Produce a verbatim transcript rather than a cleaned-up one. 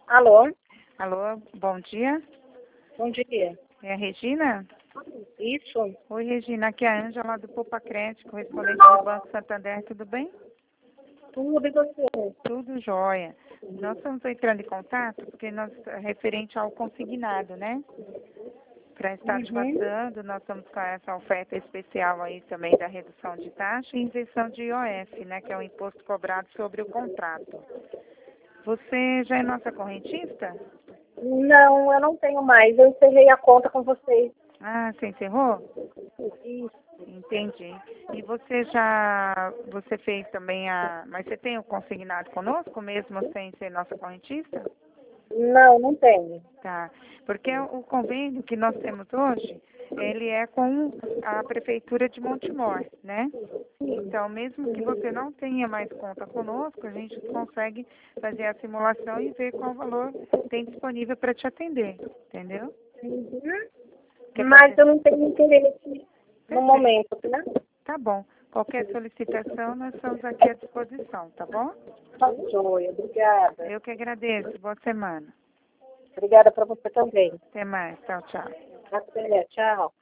Alô? Alô, bom dia. Bom dia. É a Regina? Isso? Oi, Regina, aqui é a Ângela do Poupa Crédito, correspondente do Banco Santander, tudo bem? Tudo e você? Tudo jóia. Nós estamos entrando em contato porque nós, referente ao consignado, né? Para estar te Uhum. passando, nós estamos com essa oferta especial aí também da redução de taxa e isenção de I O F, né? Que é o imposto cobrado sobre o contrato. Você já é nossa correntista? Não, eu não tenho mais. Eu encerrei a conta com vocês. Ah, você encerrou? Isso. Entendi. E você já, você fez também a, mas você tem o consignado conosco mesmo sem ser nossa correntista? Não, não tenho. Tá. Porque o convênio que nós temos hoje, ele é com a Prefeitura de Montemor, né? Então, mesmo que você não tenha mais conta conosco, a gente consegue fazer a simulação e ver qual valor tem disponível para te atender, entendeu? Uhum. Quer Mas fazer? eu não tenho interesse no Perfeito. momento, né? Tá bom. Qualquer solicitação, nós estamos aqui à disposição, tá bom? Tá joia. Obrigada. Eu que agradeço. Boa semana. Obrigada para você também. Até mais. Tchau, tchau. Até. Tchau.